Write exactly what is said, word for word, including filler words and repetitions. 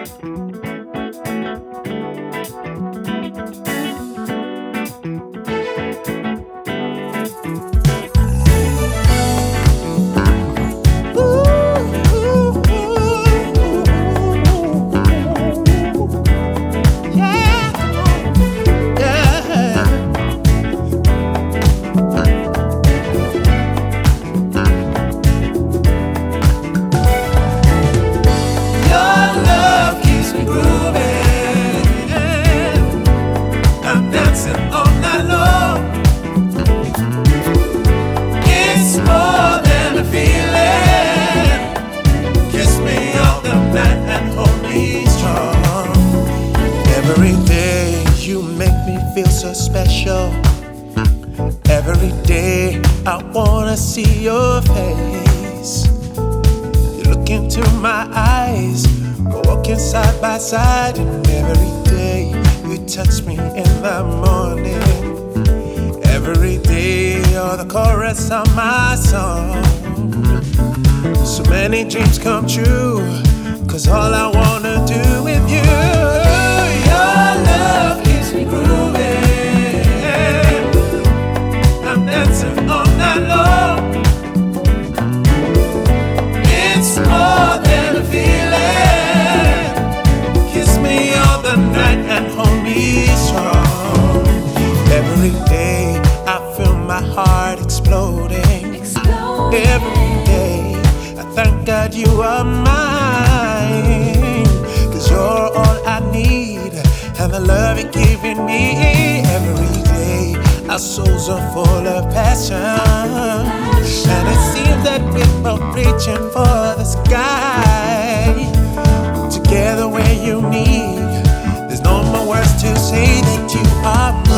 Every day you make me feel so special. Every day I wanna see your face. You look into my eyes, we're walking side by side. And every day you touch me in the morning. Every day you're the chorus of my song. So many dreams come true, 'cause all I wanna do with you. Your love keeps me grooving. I'm dancing all night long. It's more than a feeling. Kiss me all the night and hold me strong. Every day I feel my heart exploding. Exploding. Every day I thank God you are mine, 'cause you're all I need, and the love you're giving me. Every day our souls are full of passion, and it seems that we're both reaching for the sky. Together where you need, there's no more words to say that you are mine.